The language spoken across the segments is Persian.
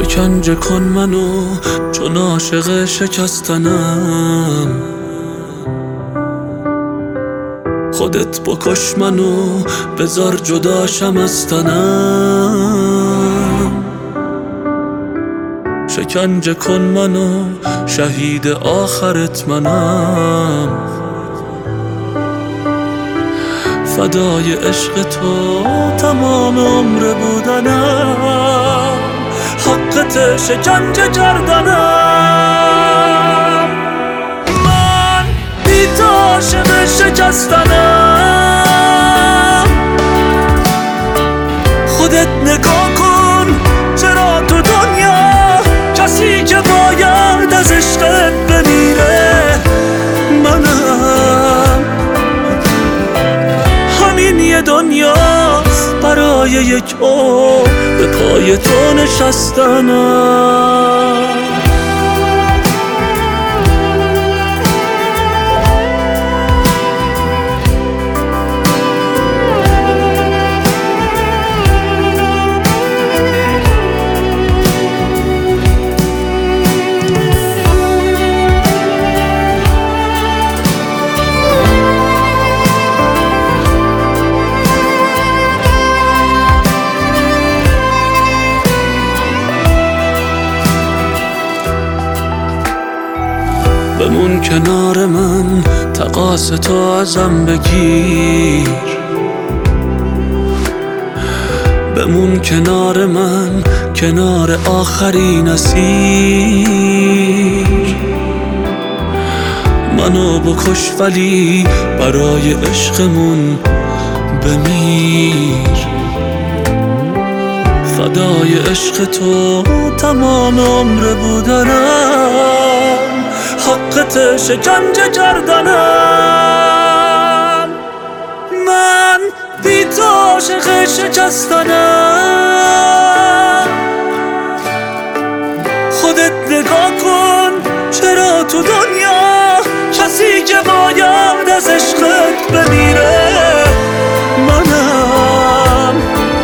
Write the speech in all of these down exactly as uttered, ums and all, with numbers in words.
شکنجه کن منو چون عاشق شکستنم، خودت بکش منو بذار جداشم از تنم. شکنجه کن منو شهید آخرت منم، فدای عشق تو تمام عمر بودنم، حقت شکنجه کردنم. من بی تو عاشق شکستنم، خودت نگاه کن چرا تو دنیا کسی که باید از عشقت بمیره منم. همین یه دنیاست برای یک عمر به پای تو نشستنم. بمون کنار من تقاص تو ازم بگیر، بمون کنار من کنار آخرین اسیر. منو بکش ولی برای عشقمون بمیر، فدای عشق تو تمام عمر بودنم، حقت شکنجه کردنم. من بی تو عاشق شکستنم، خودت نگاه کن چرا تو دنیا کسی که باید از عشقت بمیره منم.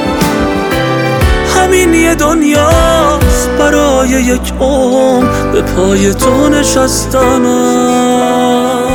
همین یه دنیاست برای یک عمر به پای تو نشستنم.